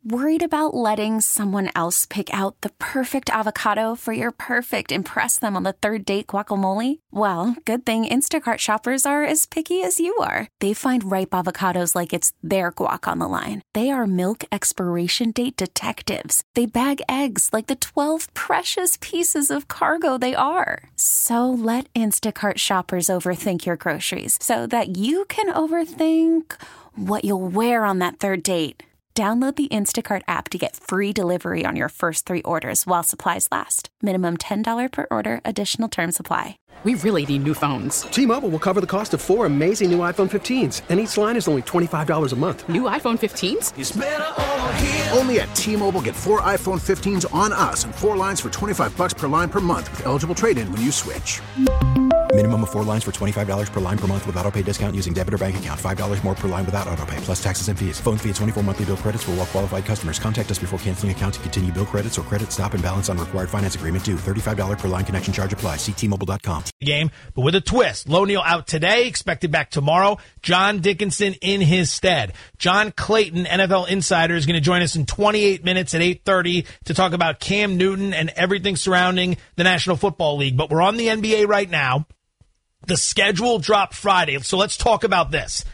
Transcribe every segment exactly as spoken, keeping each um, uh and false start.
Worried about letting someone else pick out the perfect avocado for your perfect impress them on the third date guacamole? Well, good thing Instacart shoppers are as picky as you are. They find ripe avocados like it's their guac on the line. They are milk expiration date detectives. They bag eggs like the twelve precious pieces of cargo they are. So let Instacart shoppers overthink your groceries so that you can overthink what you'll wear on that third date. Download the Instacart app to get free delivery on your first three orders while supplies last. Minimum ten dollars per order. Additional terms apply. We really need new phones. T-Mobile will cover the cost of four amazing new iPhone fifteens, and each line is only twenty-five dollars a month. New iPhone fifteens? It's better over here. Only at T-Mobile, get four iPhone fifteens on us and four lines for twenty-five dollars per line per month with eligible trade-in when you switch. Minimum of four lines for twenty-five dollars per line per month with autopay discount using debit or bank account. five dollars more per line without autopay, plus taxes and fees. Phone fee at twenty-four monthly bill credits for well-qualified customers. Contact us before canceling account to continue bill credits or credit stop and balance on required finance agreement due. thirty-five dollars per line connection charge applies. See T Mobile dot com. Game, but with a twist. Lonio out today, expected back tomorrow. John Dickinson in his stead. John Clayton, N F L insider, is going to join us in twenty-eight minutes at eight thirty to talk about Cam Newton and everything surrounding the National Football League. But we're on the N B A right now. The schedule dropped Friday, so let's talk about this.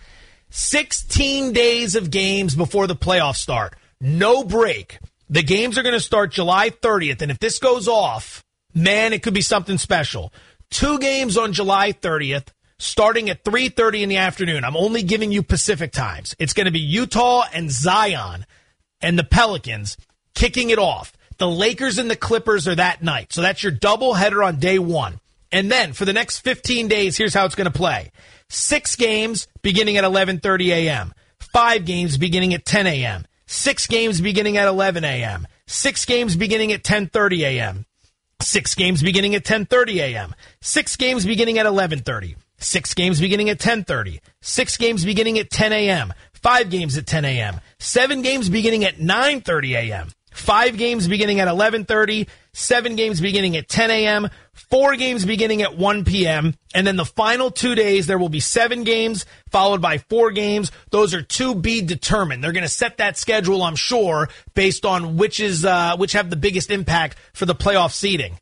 sixteen days of games before the playoffs start. No break. The games are going to start July thirtieth, and if this goes off, man, it could be something special. Two games on July thirtieth, starting at three thirty in the afternoon. I'm only giving you Pacific times. It's going to be Utah and Zion and the Pelicans kicking it off. The Lakers and the Clippers are that night, so that's your doubleheader on day one. And then for the next fifteen days, here's how it's going to play. Six games beginning at eleven thirty a.m. Five games beginning at ten a.m. Six games beginning at eleven a.m. Six games beginning at ten thirty a.m. Six games beginning at ten thirty a.m. Six games beginning at eleven thirty. Six games beginning at ten thirty. Six games beginning at ten a.m. Five games at ten a.m. Seven games beginning at nine thirty a.m. Five games beginning at eleven thirty. Seven games beginning at ten a.m., four games beginning at one p.m., and then the final two days, there will be seven games followed by four games. Those are to be determined. They're going to set that schedule, I'm sure, based on which is uh, which have the biggest impact for the playoff seeding.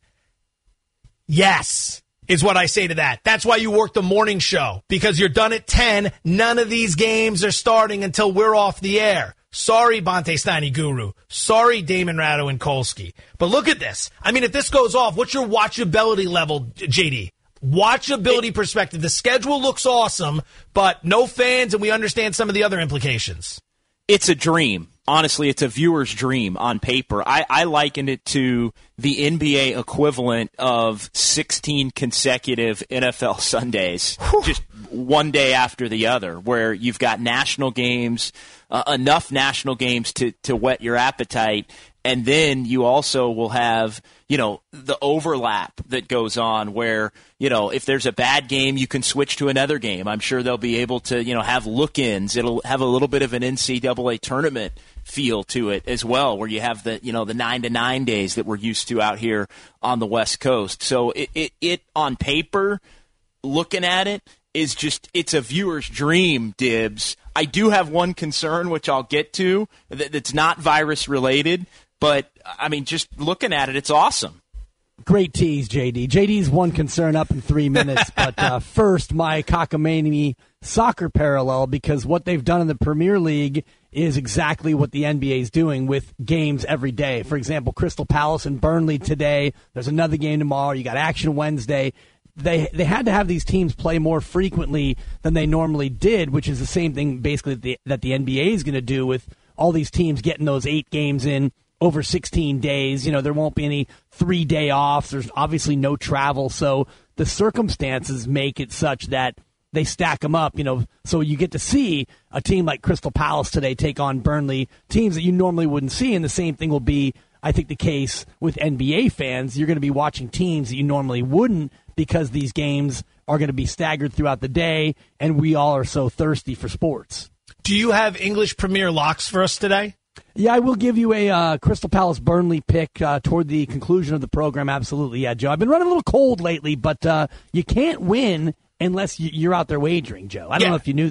Yes, is what I say to that. That's why you work the morning show, because you're done at ten. None of these games are starting until we're off the air. Sorry, Bonte Steiny Guru. Sorry, Damon Ratto and Kolsky. But look at this. I mean, if this goes off, what's your watchability level, J D? Watchability perspective. The schedule looks awesome, but no fans, and we understand some of the other implications. It's a dream. Honestly, it's a viewer's dream on paper. I, I liken it to the N B A equivalent of sixteen consecutive N F L Sundays, Whew. just one day after the other, where you've got national games, uh, enough national games to, to whet your appetite, and then you also will have, you know, the overlap that goes on where, you know, if there's a bad game, you can switch to another game. I'm sure they'll be able to, you know, have look-ins. It'll have a little bit of an N C double A tournament feel to it as well, where you have the, you know, the nine to nine days that we're used to out here on the West Coast. So it, it, it on paper, looking at it, is just, it's a viewer's dream, Dibs. I do have one concern, which I'll get to, that, that's not virus related, but I mean, just looking at it, it's awesome. Great tease, J D. J D's one concern up in three minutes, but uh, first, my cockamamie soccer parallel, because what they've done in the Premier League is exactly what the N B A is doing with games every day. For example, Crystal Palace and Burnley today. There's another game tomorrow. You got action Wednesday. They they had to have these teams play more frequently than they normally did, which is the same thing basically that the, that the N B A is going to do with all these teams getting those eight games in over sixteen days. You know, there won't be any three-day offs. There's obviously no travel. So the circumstances make it such that they stack them up, you know, so you get to see a team like Crystal Palace today take on Burnley, teams that you normally wouldn't see, and the same thing will be, I think, the case with N B A fans. You're going to be watching teams that you normally wouldn't because these games are going to be staggered throughout the day, and we all are so thirsty for sports. Do you have English Premier locks for us today? Yeah, I will give you a uh, Crystal Palace Burnley pick uh, toward the conclusion of the program. Absolutely, yeah, Joe. I've been running a little cold lately, but uh, you can't win unless you're out there wagering, Joe. I don't yeah. know if you knew that.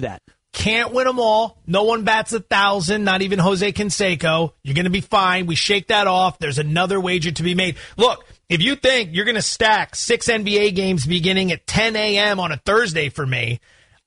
Can't win them all. No one bats a thousand, not even Jose Canseco. You're going to be fine. We shake that off. There's another wager to be made. Look, if you think you're going to stack six N B A games beginning at ten a.m. on a Thursday for me,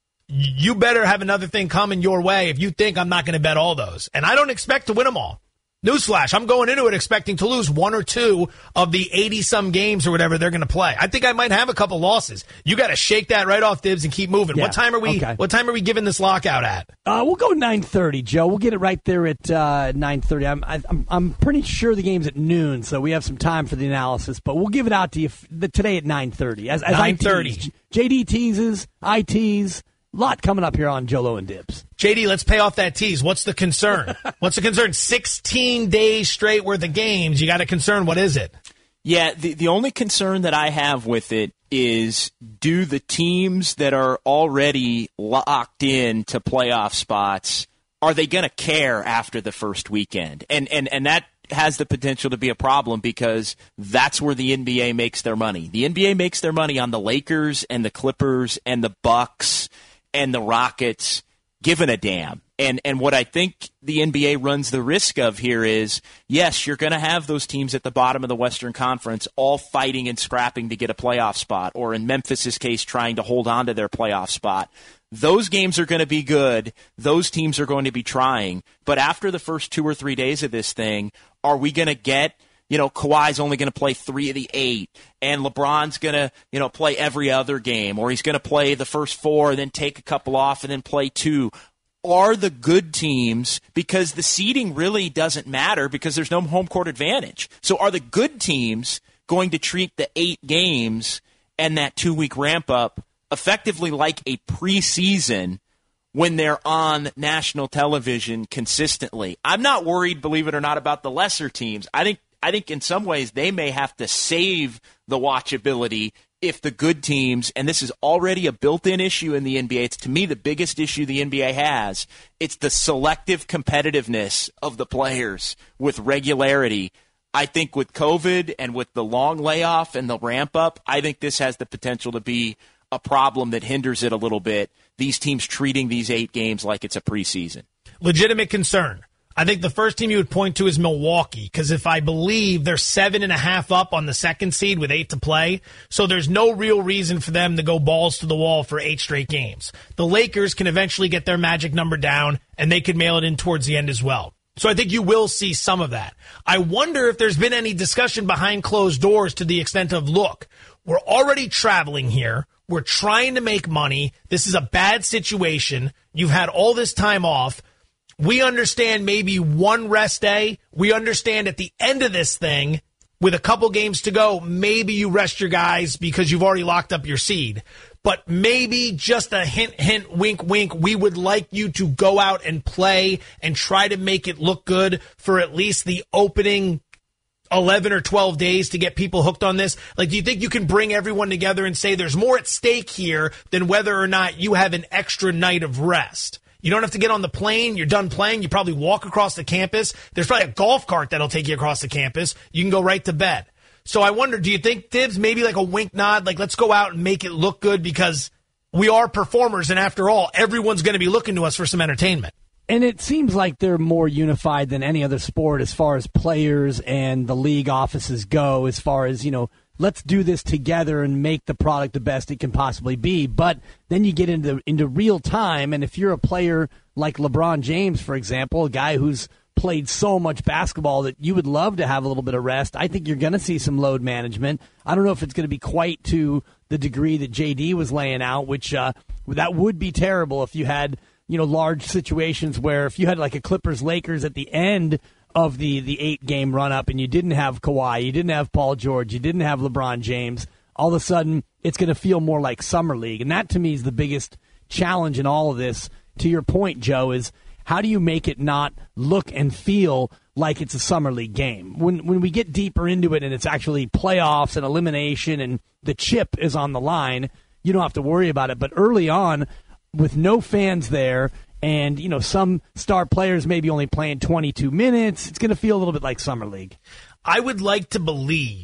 you better have another thing coming your way if you think I'm not going to bet all those. And I don't expect to win them all. Newsflash, I'm going into it expecting to lose one or two of the eighty-some games or whatever they're going to play. I think I might have a couple losses. You got to shake that right off, Dibs, and keep moving. Yeah, what time are we okay. What time are we giving this lockout at? Uh, we'll go nine thirty, Joe. We'll get it right there at uh, nine thirty. I'm, I'm I'm pretty sure the game's at noon, so we have some time for the analysis, but we'll give it out to you f- the, today at nine thirty. As, as nine thirty. J D teases, I tease. Lot coming up here on Jolo and Dibs. J D, let's pay off that tease. What's the concern? What's the concern? sixteen days straight worth of games. You got a concern. What is it? Yeah, the, the only concern that I have with it is, do the teams that are already locked in to playoff spots, are they going to care after the first weekend? And, and, and that has the potential to be a problem because that's where the N B A makes their money. The N B A makes their money on the Lakers and the Clippers and the Bucks and the Rockets giving a damn. And and what I think the N B A runs the risk of here is, yes, you're going to have those teams at the bottom of the Western Conference all fighting and scrapping to get a playoff spot, or in Memphis' case, trying to hold on to their playoff spot. Those games are going to be good. Those teams are going to be trying. But after the first two or three days of this thing, are we going to get, you know, Kawhi's only going to play three of the eight, and LeBron's going to, you know, play every other game, or he's going to play the first four and then take a couple off and then play two? Are the good teams, because the seeding really doesn't matter because there's no home court advantage. So are the good teams going to treat the eight games and that two-week ramp-up effectively like a preseason when they're on national television consistently? I'm not worried, believe it or not, about the lesser teams. I think I think in some ways they may have to save the watchability if the good teams, and this is already a built-in issue in the N B A, it's to me the biggest issue the N B A has, it's the selective competitiveness of the players with regularity. I think with COVID and with the long layoff and the ramp-up, I think this has the potential to be a problem that hinders it a little bit, these teams treating these eight games like it's a preseason. Legitimate concern. I think the first team you would point to is Milwaukee, because if I believe they're seven and a half up on the second seed with eight to play, so there's no real reason for them to go balls to the wall for eight straight games. The Lakers can eventually get their magic number down, and they could mail it in towards the end as well. So I think you will see some of that. I wonder if there's been any discussion behind closed doors to the extent of, look, we're already traveling here. We're trying to make money. This is a bad situation. You've had all this time off. We understand maybe one rest day. We understand at the end of this thing, with a couple games to go, maybe you rest your guys because you've already locked up your seed. But maybe just a hint, hint, wink, wink, we would like you to go out and play and try to make it look good for at least the opening eleven or twelve days to get people hooked on this. Like, do you think you can bring everyone together and say there's more at stake here than whether or not you have an extra night of rest? You don't have to get on the plane. You're done playing. You probably walk across the campus. There's probably a golf cart that'll take you across the campus. You can go right to bed. So I wonder, do you think, Dibs, maybe like a wink nod, like let's go out and make it look good because we are performers, and after all, everyone's going to be looking to us for some entertainment. And it seems like they're more unified than any other sport as far as players and the league offices go, as far as, you know, let's do this together and make the product the best it can possibly be. But then you get into into real time, and if you're a player like LeBron James, for example, a guy who's played so much basketball that you would love to have a little bit of rest, I think you're going to see some load management. I don't know if it's going to be quite to the degree that J D was laying out, which uh, that would be terrible if you had, you know, large situations where if you had like a Clippers-Lakers at the end of the, the eight-game run-up and you didn't have Kawhi, you didn't have Paul George, you didn't have LeBron James, all of a sudden it's going to feel more like Summer League. And that, to me, is the biggest challenge in all of this. To your point, Joe, is how do you make it not look and feel like it's a Summer League game? When when we get deeper into it and it's actually playoffs and elimination and the chip is on the line, you don't have to worry about it. But early on, with no fans there, and, you know, some star players maybe only playing twenty-two minutes, it's going to feel a little bit like Summer League. I would like to believe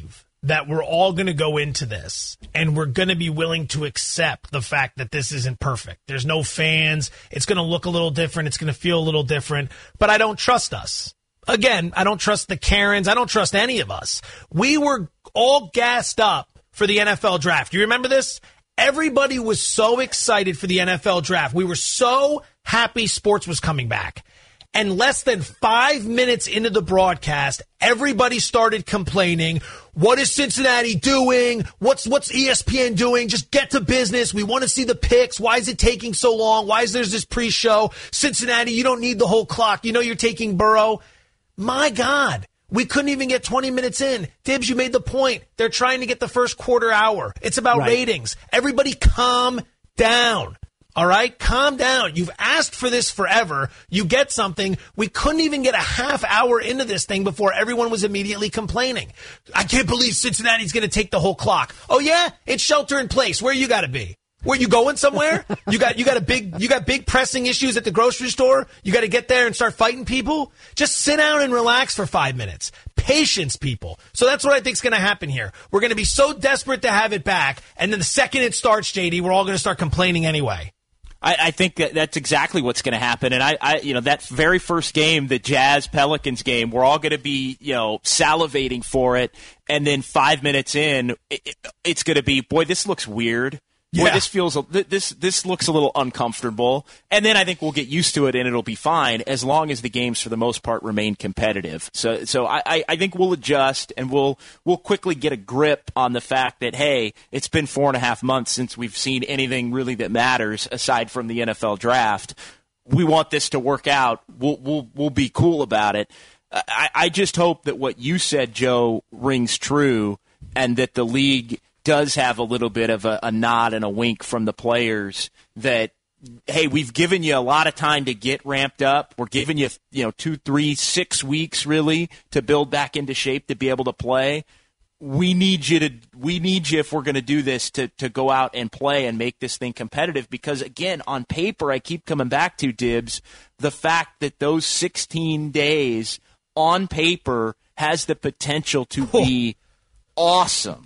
that we're all going to go into this and we're going to be willing to accept the fact that this isn't perfect. There's no fans. It's going to look a little different. It's going to feel a little different. But I don't trust us. Again, I don't trust the Karens. I don't trust any of us. We were all gassed up for the N F L draft. You remember this? Everybody was so excited for the N F L draft. We were so happy sports was coming back. And less than five minutes into the broadcast, everybody started complaining. What is Cincinnati doing? What's what's E S P N doing? Just get to business. We want to see the picks. Why is it taking so long? Why is there this pre-show? Cincinnati, you don't need the whole clock. You know you're taking Burrow. My God, we couldn't even get twenty minutes in. Dibs, you made the point. They're trying to get the first quarter hour. It's about right. ratings. Everybody calm down. All right? Calm down. You've asked for this forever. You get something. We couldn't even get a half hour into this thing before everyone was immediately complaining. I can't believe Cincinnati's going to take the whole clock. Oh, yeah? It's shelter in place. Where you got to be? Where you going somewhere? You got you got a big you got big pressing issues at the grocery store? You got to get there and start fighting people? Just sit down and relax for five minutes. Patience, people. So that's what I think is going to happen here. We're going to be so desperate to have it back, and then the second it starts, J D, we're all going to start complaining anyway. I, I think that that's exactly what's going to happen. And I, I, you know, that very first game, the Jazz Pelicans game, we're all going to be, you know, salivating for it. And then five minutes in, it, it's going to be, boy, this looks weird. Boy, yeah. this feels this this looks a little uncomfortable, and then I think we'll get used to it, and it'll be fine as long as the games, for the most part, remain competitive. So, so I, I think we'll adjust, and we'll we'll quickly get a grip on the fact that hey, it's been four and a half months since we've seen anything really that matters aside from the N F L draft. We want this to work out. We'll we'll we'll be cool about it. I, I just hope that what you said, Joe, rings true, and that the league does have a little bit of a, a nod and a wink from the players that, hey, we've given you a lot of time to get ramped up. We're giving you, you know, two, three, six weeks really to build back into shape to be able to play. We need you to, we need you if we're going to do this to, to go out and play and make this thing competitive. Because again, on paper, I keep coming back to Dibs, the fact that those sixteen days on paper has the potential to be awesome.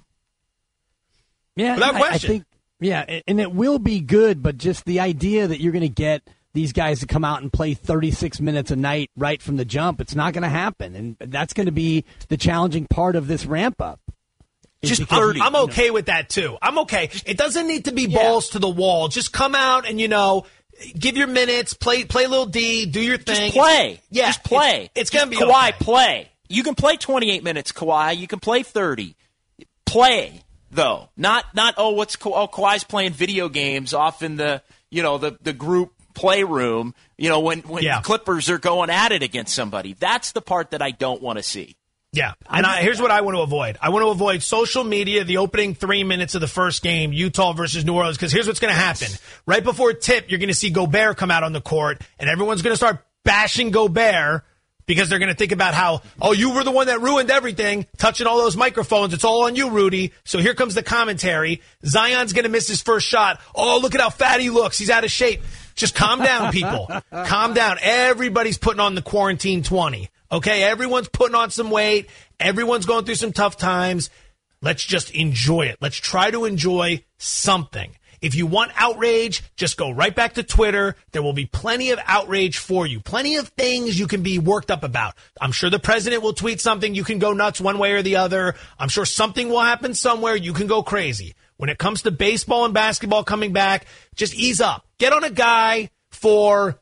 Yeah, without question. I, I think, yeah, and it will be good, but just the idea that you're going to get these guys to come out and play thirty-six minutes a night right from the jump, it's not going to happen, and that's going to be the challenging part of this ramp up. Just thirty. I'm okay with that too. I'm okay. It doesn't need to be balls yeah. to the wall. Just come out and, you know, give your minutes, play play a little D, do your thing. Just play. It's, yeah, just play. It's, it's going to be Kawhi, okay. play. You can play twenty-eight minutes, Kawhi. You can play thirty. Play. Though not not oh what's oh Kawhi's playing video games off in the you know the, the group playroom you know when when yeah. Clippers are going at it against somebody. That's the part that I don't want to see. Yeah, and I, here's what I want to avoid. I want to avoid social media, the opening three minutes of the first game, Utah versus New Orleans, because here's what's going to happen. Right before tip, you're going to see Gobert come out on the court, and everyone's going to start bashing Gobert. Because they're going to think about how, oh, you were the one that ruined everything, touching all those microphones. It's all on you, Rudy. So here comes the commentary. Zion's going to miss his first shot. Oh, look at how fat he looks. He's out of shape. Just calm down, people. Calm down. Everybody's putting on the quarantine twenty. Okay? Everyone's putting on some weight. Everyone's going through some tough times. Let's just enjoy it. Let's try to enjoy something. If you want outrage, just go right back to Twitter. There will be plenty of outrage for you. Plenty of things you can be worked up about. I'm sure the president will tweet something. You can go nuts one way or the other. I'm sure something will happen somewhere. You can go crazy. When it comes to baseball and basketball coming back, just ease up. Get on a guy for,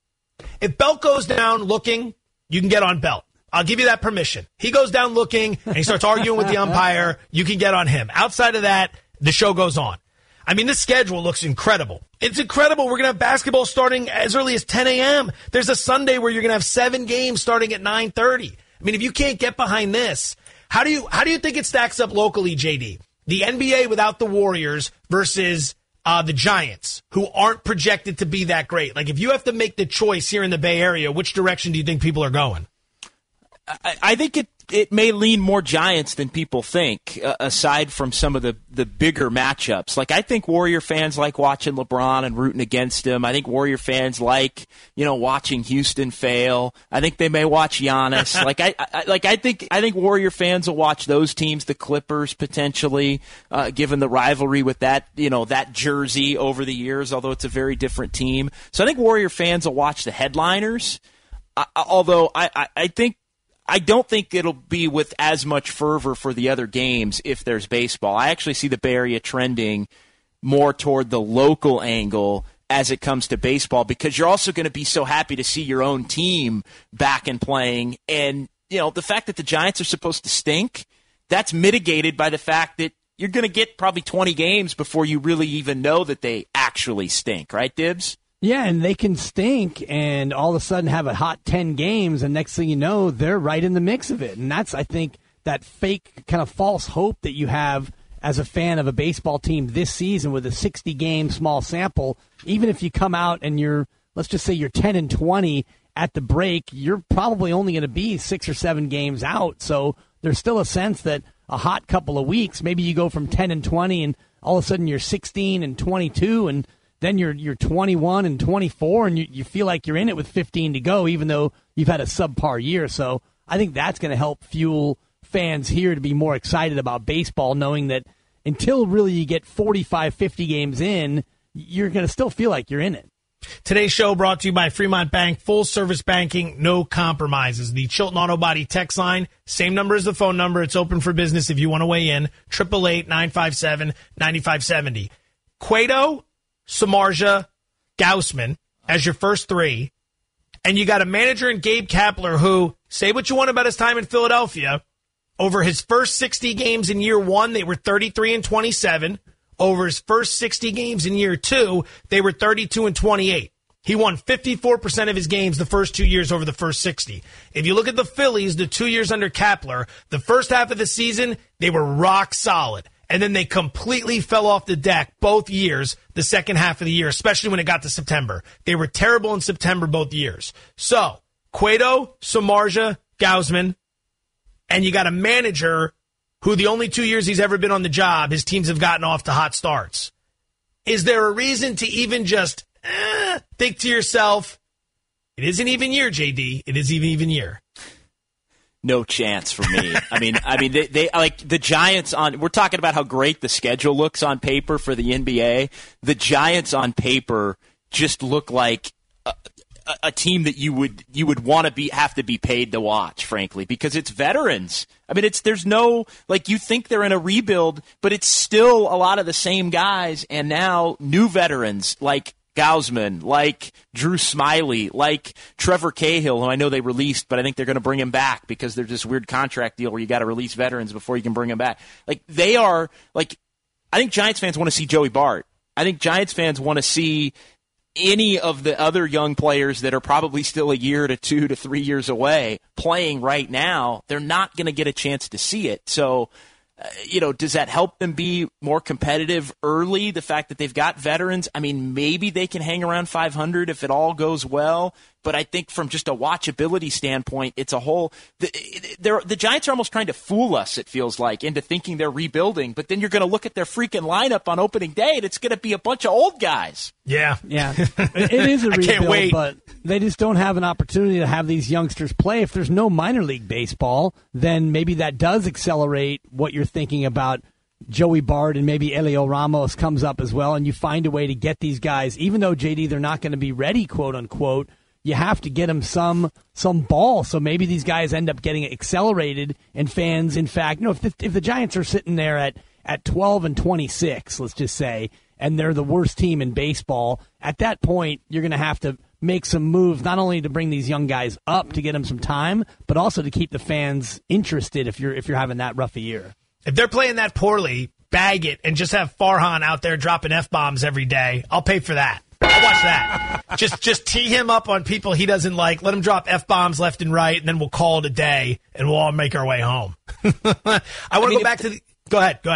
if Belt goes down looking, you can get on Belt. I'll give you that permission. He goes down looking and he starts arguing with the umpire. You can get on him. Outside of that, the show goes on. I mean, this schedule looks incredible. It's incredible. We're going to have basketball starting as early as ten a.m. There's a Sunday where you're going to have seven games starting at nine thirty. I mean, if you can't get behind this, how do you how do you think it stacks up locally, J D? The N B A without the Warriors versus uh, the Giants, who aren't projected to be that great. Like, if you have to make the choice here in the Bay Area, which direction do you think people are going? I, I think it it may lean more Giants than people think, uh, aside from some of the, the bigger matchups. Like, I think Warrior fans like watching LeBron and rooting against him. I think Warrior fans like, you know, watching Houston fail. I think they may watch Giannis. like, I, I like I think I think Warrior fans will watch those teams, the Clippers potentially, uh, given the rivalry with that, you know, that jersey over the years, although it's a very different team. So I think Warrior fans will watch the headliners. Uh, although I, I, I think I don't think it'll be with as much fervor for the other games if there's baseball. I actually see the Bay Area trending more toward the local angle as it comes to baseball, because you're also going to be so happy to see your own team back and playing. And, you know, the fact that the Giants are supposed to stink, that's mitigated by the fact that you're going to get probably twenty games before you really even know that they actually stink, right, Dibs? Yeah, and they can stink and all of a sudden have a hot ten games, and next thing you know, they're right in the mix of it. And that's, I think, that fake kind of false hope that you have as a fan of a baseball team this season with a sixty-game small sample. Even if you come out and you're, let's just say you're ten and twenty at the break, you're probably only going to be six or seven games out. So there's still a sense that a hot couple of weeks, maybe you go from ten and twenty and all of a sudden you're sixteen and twenty-two, and then you're you're twenty-one and twenty-four, and you, you feel like you're in it with fifteen to go, even though you've had a subpar year. So I think that's going to help fuel fans here to be more excited about baseball, knowing that until really you get forty-five, fifty games in, you're going to still feel like you're in it. Today's show brought to you by Fremont Bank, full service banking, no compromises. The Chilton Auto Body text line, same number as the phone number. It's open for business if you want to weigh in. eight eight eight, nine five seven, nine five seven zero. Cueto, Samardzija, Gausman as your first three, and you got a manager in Gabe Kapler who, say what you want about his time in Philadelphia, over his first sixty games in year one, they were thirty-three and twenty-seven. Over his first sixty games in year two, they were thirty-two and twenty-eight. He won fifty-four percent of his games the first two years over the first sixty. If you look at the Phillies, the two years under Kapler, the first half of the season, they were rock solid. And then they completely fell off the deck both years, the second half of the year, especially when it got to September. They were terrible in September both years. So, Cueto, Samardzija, Gausman, and you got a manager who the only two years he's ever been on the job, his teams have gotten off to hot starts. Is there a reason to even just eh, think to yourself, it is an even year, J D. It is an even year. No chance for me. I mean, I mean, they, they like the Giants on. We're talking about how great the schedule looks on paper for the N B A. The Giants on paper just look like a, a, a team that you would you would want to be have to be paid to watch, frankly, because it's veterans. I mean, it's there's no like you think they're in a rebuild, but it's still a lot of the same guys, and now new veterans like Gausman, like Drew Smyly, like Trevor Cahill, who I know they released, but I think they're going to bring him back because there's this weird contract deal where you got to release veterans before you can bring him back. Like they are, like I think Giants fans want to see Joey Bart. I think Giants fans want to see any of the other young players that are probably still a year to two to three years away playing right now. They're not going to get a chance to see it. So, Uh, you know, does that help them be more competitive early? The fact that they've got veterans, I mean, maybe they can hang around five hundred if it all goes well. But I think from just a watchability standpoint, it's a whole the, the Giants are almost trying to fool us, it feels like, into thinking they're rebuilding. But then you're going to look at their freaking lineup on opening day, and it's going to be a bunch of old guys. Yeah. Yeah. It is a rebuild, I can't wait. But they just don't have an opportunity to have these youngsters play. If there's no minor league baseball, then maybe that does accelerate what you're thinking about. Joey Bart and maybe Elio Ramos comes up as well, and you find a way to get these guys, even though, J D, they're not going to be ready, quote unquote, you have to get them some some ball. So maybe these guys end up getting accelerated, and fans, in fact, you know, if the, if the Giants are sitting there at, at twelve and twenty-six, let's just say, and they're the worst team in baseball, at that point, you're going to have to make some moves, not only to bring these young guys up to get them some time, but also to keep the fans interested if you're if you're having that rough a year. If they're playing that poorly, bag it and just have Farhan out there dropping F-bombs every day. I'll pay for that. I'll watch that. just just tee him up on people he doesn't like. Let him drop F-bombs left and right, and then we'll call it a day, and we'll all make our way home. I want to I mean, go back to the – go ahead. Go ahead. No,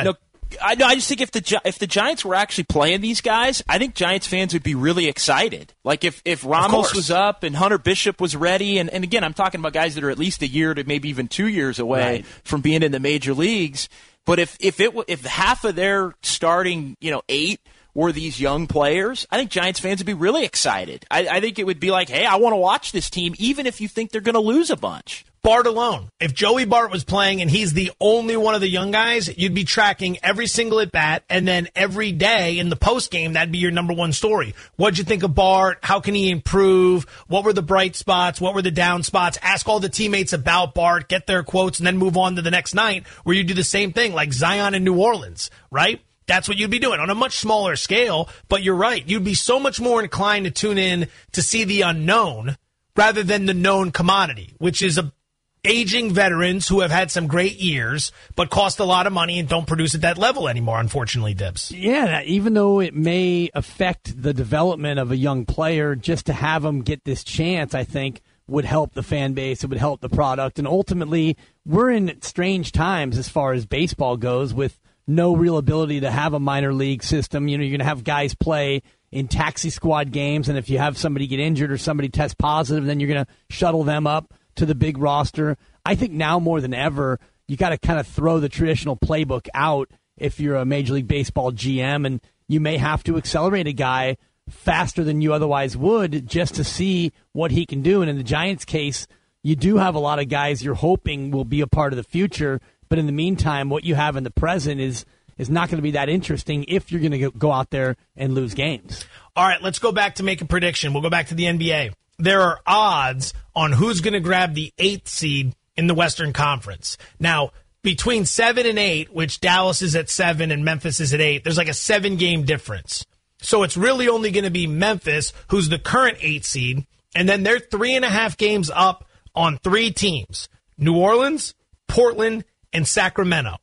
I know. I just think if the if the Giants were actually playing these guys, I think Giants fans would be really excited. Like if, if Ramos was up and Hunter Bishop was ready, and, and again, I'm talking about guys that are at least a year to maybe even two years away right. from being in the major leagues. But if if it if half of their starting you know eight were these young players, I think Giants fans would be really excited. I, I think it would be like, hey, I want to watch this team, even if you think they're going to lose a bunch. Bart alone. If Joey Bart was playing and he's the only one of the young guys, you'd be tracking every single at bat, and then every day in the post game, that'd be your number one story. What'd you think of Bart? How can he improve? What were the bright spots? What were the down spots? Ask all the teammates about Bart, get their quotes, and then move on to the next night where you do the same thing, like Zion in New Orleans, right? That's what you'd be doing on a much smaller scale, but you're right. You'd be so much more inclined to tune in to see the unknown rather than the known commodity, which is a aging veterans who have had some great years but cost a lot of money and don't produce at that level anymore, unfortunately, Dibs. Yeah, even though it may affect the development of a young player, just to have them get this chance, I think, would help the fan base. It would help the product. And ultimately, we're in strange times as far as baseball goes with no real ability to have a minor league system. You know, you're going to have guys play in taxi squad games, and if you have somebody get injured or somebody test positive, then you're going to shuttle them up to the big roster. I think now more than ever, you got to kind of throw the traditional playbook out if you're a Major League Baseball G M, and you may have to accelerate a guy faster than you otherwise would just to see what he can do. And in the Giants' case, you do have a lot of guys you're hoping will be a part of the future, but in the meantime, what you have in the present is is not going to be that interesting if you're going to go out there and lose games. All right, let's go back to make a prediction. We'll go back to the N B A. There are odds on who's going to grab the eighth seed in the Western Conference. Now, between seven and eight, which Dallas is at seven and Memphis is at eight, there's like a seven-game difference. So it's really only going to be Memphis, who's the current eight seed, and then they're three and a half games up on three teams, New Orleans, Portland, and Sacramento.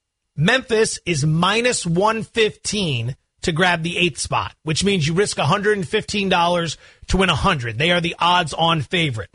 Memphis is minus one fifteen to grab the eighth spot, which means you risk one hundred fifteen dollars to win one hundred. They are the odds-on favorite.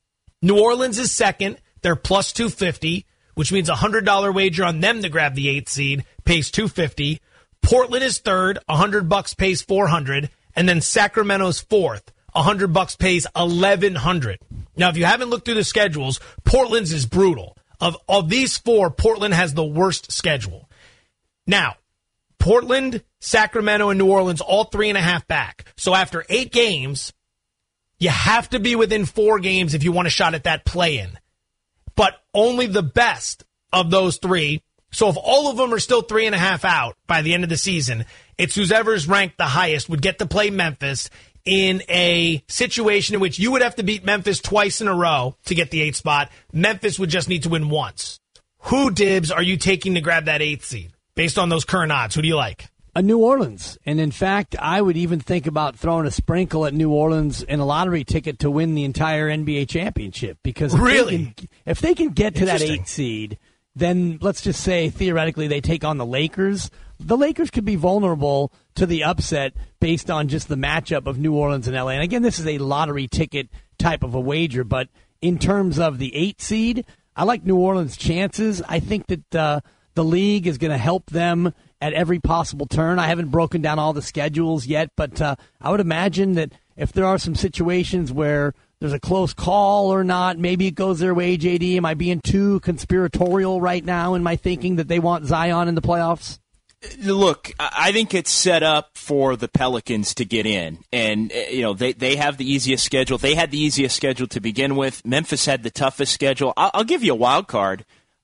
New Orleans is second. They're plus two fifty, which means a one hundred dollars wager on them to grab the eighth seed pays two fifty. Portland is third. one hundred bucks pays four hundred. And then Sacramento's fourth. one hundred bucks pays eleven hundred. Now, if you haven't looked through the schedules, Portland's is brutal. Of, of these four, Portland has the worst schedule. Now, Portland, Sacramento, and New Orleans, all three and a half back. So after eight games, you have to be within four games if you want a shot at that play-in. But only the best of those three. So if all of them are still three and a half out by the end of the season, it's whoever's ranked the highest would get to play Memphis in a situation in which you would have to beat Memphis twice in a row to get the eighth spot. Memphis would just need to win once. Who, Dibs, are you taking to grab that eighth seed? Based on those current odds, who do you like? A New Orleans. And in fact, I would even think about throwing a sprinkle at New Orleans in a lottery ticket to win the entire N B A championship. Because if really? they can, if they can get to that eighth seed, then let's just say theoretically they take on the Lakers. The Lakers could be vulnerable to the upset based on just the matchup of New Orleans and L A. And again, this is a lottery ticket type of a wager, but in terms of the eight seed, I like New Orleans' chances. I think that uh, the league is going to help them at every possible turn. I haven't broken down all the schedules yet, but uh, I would imagine that if there are some situations where there's a close call or not, maybe it goes their way, J D. Am I being too conspiratorial right now in my thinking that they want Zion in the playoffs? Look, I think it's set up for the Pelicans to get in. And, you know, they, they have the easiest schedule. They had the easiest schedule to begin with. Memphis had the toughest schedule. I'll, I'll give you a wild card.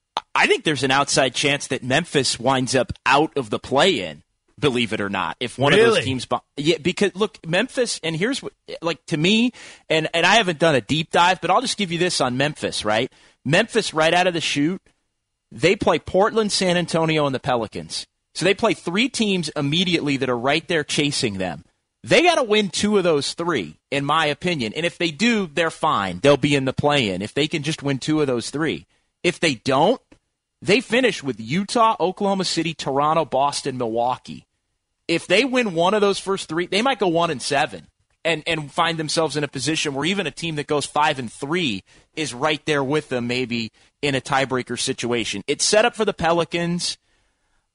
I think there's an outside chance that Memphis winds up out of the play-in, believe it or not. If one really? of those teams – yeah, because, look, Memphis – and here's what – like, to me, and, and I haven't done a deep dive, but I'll just give you this on Memphis, right? Memphis, right out of the chute, they play Portland, San Antonio, and the Pelicans. So they play three teams immediately that are right there chasing them. They got to win two of those three, in my opinion. And if they do, they're fine. They'll be in the play-in if they can just win two of those three. If they don't, they finish with Utah, Oklahoma City, Toronto, Boston, Milwaukee. If they win one of those first three, they might go one and seven and, and find themselves in a position where even a team that goes five and three is right there with them, maybe in a tiebreaker situation. It's set up for the Pelicans.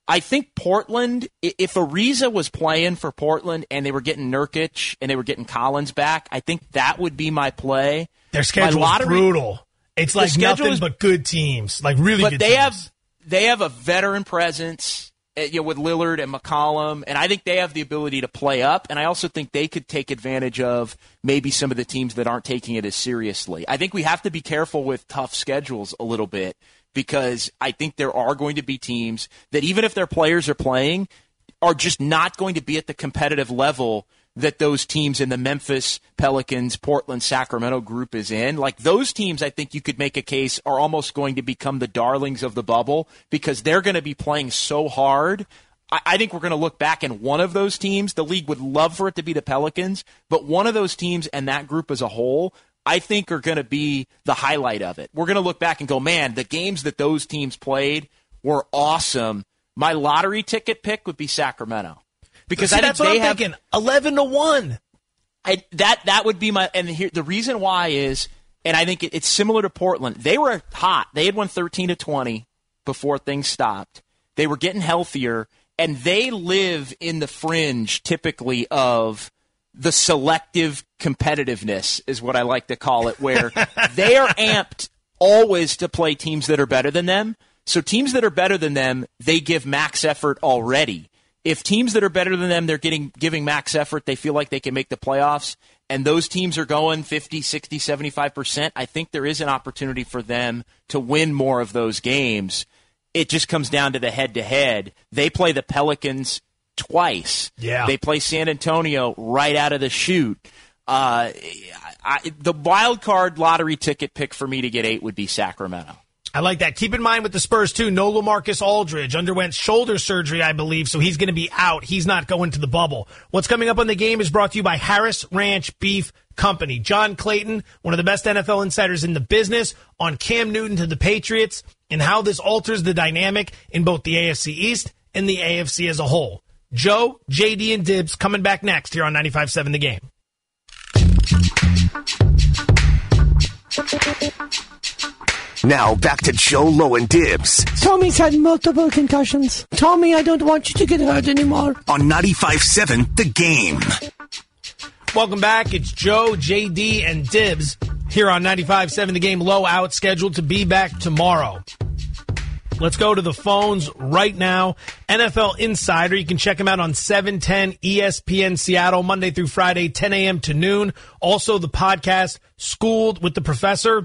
I think Portland, if Ariza was playing for Portland and they were getting Nurkic and they were getting Collins back, I think that would be my play. Their schedule is brutal. It's like nothing is, but good teams, like really but good they teams. have they have a veteran presence, you know, with Lillard and McCollum, and I think they have the ability to play up, and I also think they could take advantage of maybe some of the teams that aren't taking it as seriously. I think we have to be careful with tough schedules a little bit, because I think there are going to be teams that, even if their players are playing, are just not going to be at the competitive level that those teams in the Memphis, Pelicans, Portland, Sacramento group is in. Like, those teams, I think you could make a case, are almost going to become the darlings of the bubble because they're going to be playing so hard. I, I think we're going to look back in one of those teams. The league would love for it to be the Pelicans, but one of those teams and that group as a whole, I think, are going to be the highlight of it. We're going to look back and go, man, the games that those teams played were awesome. My lottery ticket pick would be Sacramento. Because See, I think that's what they I'm have, thinking. Eleven to one. I, that that would be my. And here, the reason why is, and I think it, it's similar to Portland. They were hot. They had won thirteen to twenty before things stopped. They were getting healthier, and they live in the fringe, typically, of the selective competitiveness, is what I like to call it, where they are amped always to play teams that are better than them. So teams that are better than them, they give max effort already. If teams that are better than them, they're getting giving max effort, they feel like they can make the playoffs, and those teams are going fifty, sixty, seventy-five percent, I think there is an opportunity for them to win more of those games. It just comes down to the head-to-head. They play the Pelicans twice. Yeah. They play San Antonio right out of the chute. Uh, I, the wild card lottery ticket pick for me to get eight would be Sacramento. I like that. Keep in mind with the Spurs, too, no LaMarcus Aldridge underwent shoulder surgery, I believe, so he's going to be out. He's not going to the bubble. What's coming up on the game is brought to you by Harris Ranch Beef Company. John Clayton, one of the best N F L insiders in the business, on Cam Newton to the Patriots and how this alters the dynamic in both the A F C East and the A F C as a whole. Joe, J D, and Dibbs coming back next here on ninety-five point seven The Game. Now back to Joe Lowe and Dibbs. Tommy's had multiple concussions. Tommy, I don't want you to get hurt anymore. On ninety-five point seven The Game. Welcome back. It's Joe, J D, and Dibbs here on ninety-five point seven The Game. Low out, scheduled to be back tomorrow. Let's go to the phones right now. N F L Insider, you can check him out on seven ten E S P N Seattle, Monday through Friday, ten a.m. to noon. Also, the podcast, Schooled with the Professor.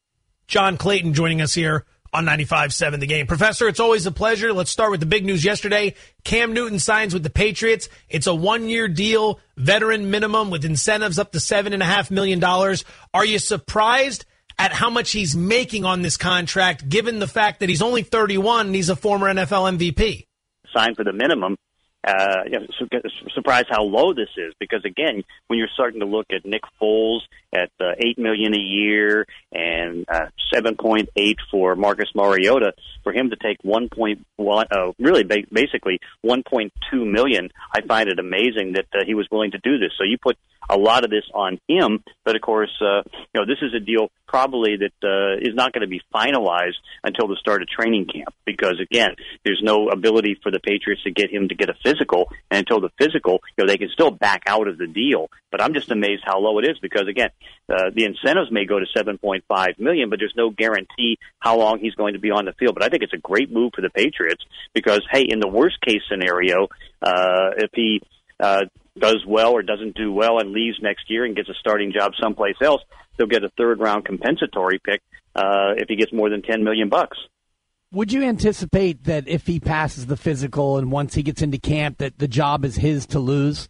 John Clayton joining us here on ninety-five point seven The Game. Professor, it's always a pleasure. Let's start with the big news yesterday. Cam Newton signs with the Patriots. It's a one-year deal, veteran minimum with incentives up to seven point five million dollars. Are you surprised at how much he's making on this contract, given the fact that he's only thirty-one and he's a former N F L M V P? Signed for the minimum. Uh, you know, su- surprised how low this is, because again, when you're starting to look at Nick Foles at uh, eight million a year and uh, seven point eight for Marcus Mariota, for him to take one point one, uh, really ba- basically one point two million, I find it amazing that uh, he was willing to do this. So you put a lot of this on him, but of course, uh, you know, this is a deal probably that uh, is not going to be finalized until the start of training camp, because again, there's no ability for the Patriots to get him to get a physical, and until the physical, you know, they can still back out of the deal. But I'm just amazed how low it is, because again, uh, the incentives may go to seven point five million, but there's no guarantee how long he's going to be on the field. But I think it's a great move for the Patriots, because hey, in the worst case scenario, uh, if he uh, does well or doesn't do well and leaves next year and gets a starting job someplace else, they'll get a third round compensatory pick uh, if he gets more than ten million bucks. Would you anticipate that if he passes the physical and once he gets into camp that the job is his to lose?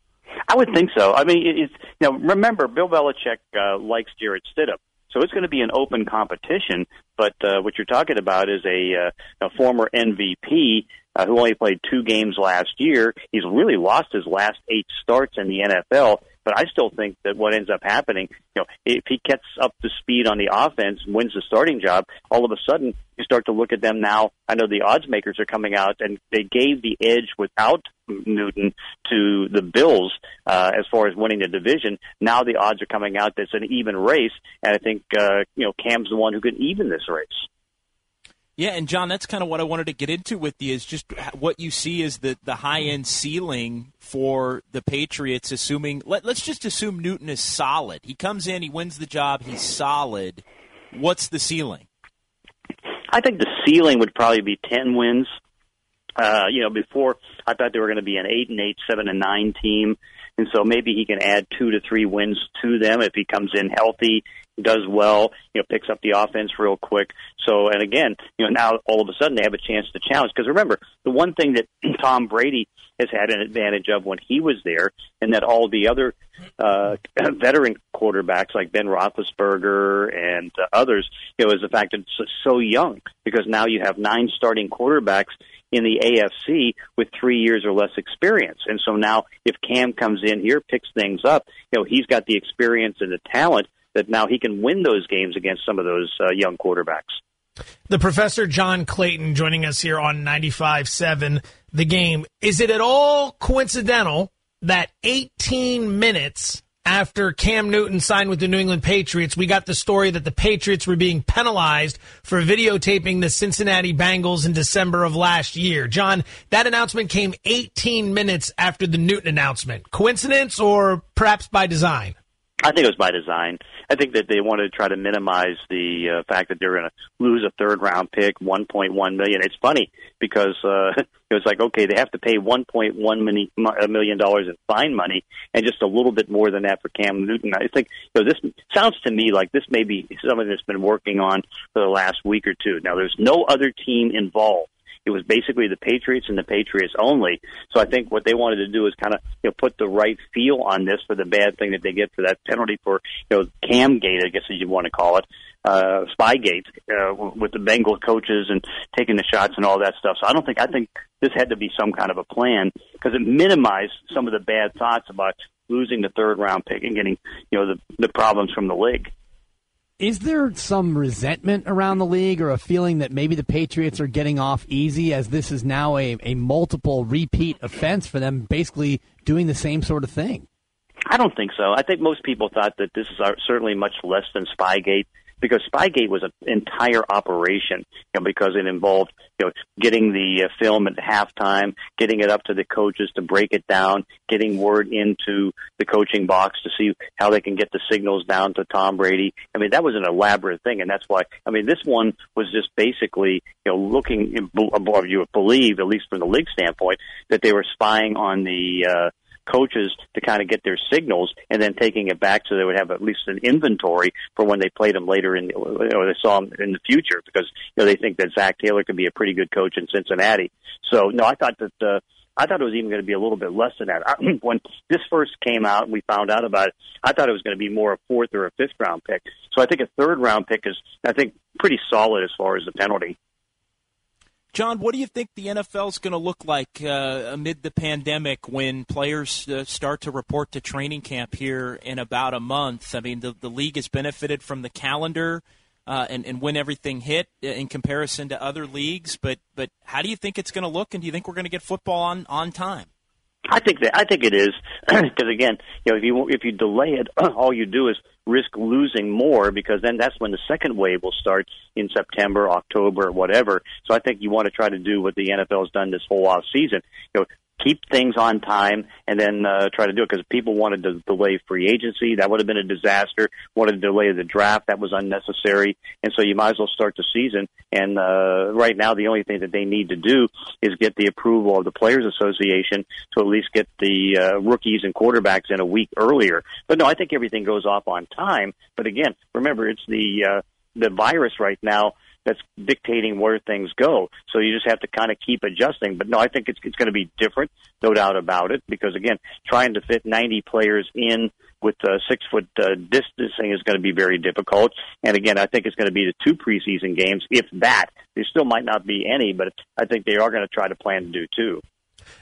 I would think so. I mean, it's, you know, remember, Bill Belichick uh, likes Jarrett Stidham, so it's going to be an open competition. But uh, what you're talking about is a, uh, a former M V P uh, who only played two games last year. He's really lost his last eight starts in the N F L. But I still think that what ends up happening, you know, if he gets up to speed on the offense and wins the starting job, all of a sudden you start to look at them now. I know the odds makers are coming out, and they gave the edge without Newton to the Bills uh, as far as winning the division. Now the odds are coming out that's an even race, and I think uh, you know Cam's the one who could even this race. Yeah, and John, that's kind of what I wanted to get into with you is just what you see as the, the high-end ceiling for the Patriots, assuming let, let's just assume Newton is solid. He comes in, he wins the job, he's solid. What's the ceiling? I think the ceiling would probably be ten wins. Uh, you know, before I thought they were going to be an eight and eight, seven and nine team, and so maybe he can add two to three wins to them if he comes in healthy, does well, you know, picks up the offense real quick. So, and again, you know, now all of a sudden they have a chance to challenge. Because remember, the one thing that Tom Brady has had an advantage of when he was there, and that all the other uh, veteran quarterbacks like Ben Roethlisberger and uh, others, you know, is the fact that it's so young. Because now you have nine starting quarterbacks in the A F C with three years or less experience. And so now if Cam comes in here, picks things up, you know, he's got the experience and the talent that now he can win those games against some of those uh, young quarterbacks. The Professor John Clayton joining us here on ninety-five seven The Game. Is it at all coincidental that eighteen minutes after Cam Newton signed with the New England Patriots, we got the story that the Patriots were being penalized for videotaping the Cincinnati Bengals in December of last year? John, that announcement came eighteen minutes after the Newton announcement. Coincidence or perhaps by design? I think it was by design. I think that they wanted to try to minimize the uh, fact that they're going to lose a third-round pick, one point one million dollars. It's funny because uh, it was like, okay, they have to pay one point one million dollars in fine money and just a little bit more than that for Cam Newton. I think, you know, this sounds to me like this may be something that's been working on for the last week or two. Now, there's no other team involved. It was basically the Patriots and the Patriots only. So I think what they wanted to do is kind of, you know, put the right feel on this for the bad thing that they get for that penalty for, you know, Camgate, I guess as you want to call it, uh, Spygate, uh, with the Bengal coaches and taking the shots and all that stuff. So I don't think, I think this had to be some kind of a plan because it minimized some of the bad thoughts about losing the third round pick and getting, you know, the, the problems from the league. Is there some resentment around the league or a feeling that maybe the Patriots are getting off easy as this is now a, a multiple repeat offense for them basically doing the same sort of thing? I don't think so. I think most people thought that this is certainly much less than Spygate because Spygate was an entire operation, you know, because it involved, you know, getting the uh, film at halftime, getting it up to the coaches to break it down, getting word into the coaching box to see how they can get the signals down to Tom Brady. I mean, that was an elaborate thing, and that's why, I mean, this one was just basically, you know, looking, above you believe, at least from the league standpoint, that they were spying on the uh, coaches to kind of get their signals and then taking it back so they would have at least an inventory for when they played them later in, or they saw them in the future because, you know, they think that Zach Taylor could be a pretty good coach in Cincinnati. So, no, I thought that, uh, I thought it was even going to be a little bit less than that. I, when this first came out and we found out about it, I thought it was going to be more a fourth or a fifth round pick. So I think a third round pick is, I think, pretty solid as far as the penalty. John, what do you think the N F L is going to look like uh, amid the pandemic when players uh, start to report to training camp here in about a month? I mean, the, the league has benefited from the calendar uh, and, and when everything hit in comparison to other leagues, but but how do you think it's going to look, and do you think we're going to get football on, on time? I think that I think it is because again, you know, if you if you delay it, all you do is risk losing more because then that's when the second wave will start in September, October, whatever. So I think you want to try to do what the N F L has done this whole off season. You know, keep things on time and then uh, try to do it because people wanted to delay free agency. That would have been a disaster. Wanted to delay the draft. That was unnecessary. And so you might as well start the season. And uh, right now, the only thing that they need to do is get the approval of the Players Association to at least get the uh, rookies and quarterbacks in a week earlier. But no, I think everything goes off on time. But again, remember, it's the uh, the virus right now that's dictating where things go. So you just have to kind of keep adjusting. But no, I think it's it's going to be different, no doubt about it, because again, trying to fit ninety players in with uh, six foot uh, distancing is going to be very difficult. And again, I think it's going to be the two preseason games, if that. There still might not be any, but I think they are going to try to plan to do two.